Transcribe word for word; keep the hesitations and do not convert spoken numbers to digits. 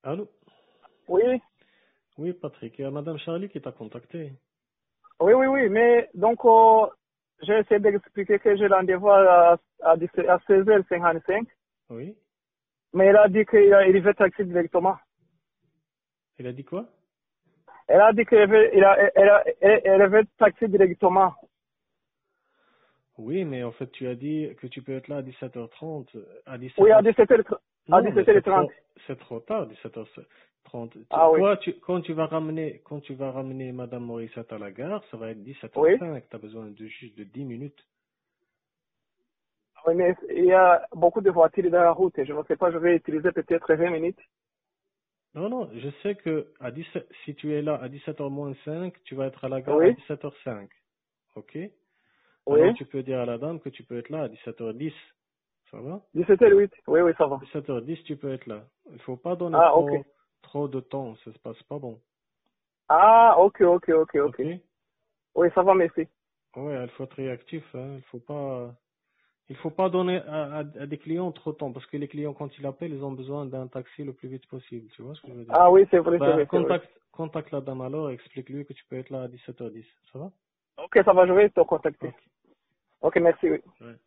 Allô? Oui, Oui, Patrick, il y a Madame Charlie qui t'a contacté. oui, oui, oui, mais donc euh, j'ai essayé d'expliquer que j'ai rendez-vous à, à, dix-sept à seize heures cinquante-cinq, Oui. mais elle a dit qu'il il veut taxer directement. Il a dit quoi? Elle a dit qu'elle veut, il a, elle, a- elle, elle veut taxer directement. Oui, mais en fait, tu as dit que tu peux être là à dix-sept heures trente, à Oui, à dix-sept heures. dix-sept heures, à Non, mais dix-sept heures c'est trente. trop, c'est trop tard, dix-sept heures trente. Tu- Ah oui, Toi, tu, quand tu vas ramener, quand tu vas ramener Madame Morissette à la gare, ça va être dix-sept heures oui. cinq. Tu as besoin de juste de dix minutes. Oui, mais il y a beaucoup de voitures dans la route. Je ne sais pas, je vais utiliser peut-être vingt minutes. Non, non, je sais que à dix-sept, si tu es là à dix-sept heures moins cinq, tu vas être à la gare à Oui, dix-sept heures cinq. OK? Alors oui. tu peux dire à la dame que tu peux être là à dix-sept heures dix. Ça va? dix-sept heures huit. Oui, oui, ça va. dix-sept heures dix, tu peux être là. Il faut pas donner Ah, ok. trop, trop de temps, ça se passe pas bon. Ah, ok, ok, ok, ok. Ok? Oui, ça va, merci. Ouais, il faut être réactif, hein. Il faut pas, il faut pas donner à, à, à des clients trop de temps, parce que les clients, quand ils appellent, ils ont besoin d'un taxi le plus vite possible. Tu vois ce que je veux dire? Ah oui, c'est vrai, c'est Bah, vrai, c'est vrai. contacte, contacte la dame alors, explique-lui que tu peux être là à dix-sept heures dix. Ça va? Ok, ça va, je vais te contacter. Ok. Ok, merci, oui. Ouais.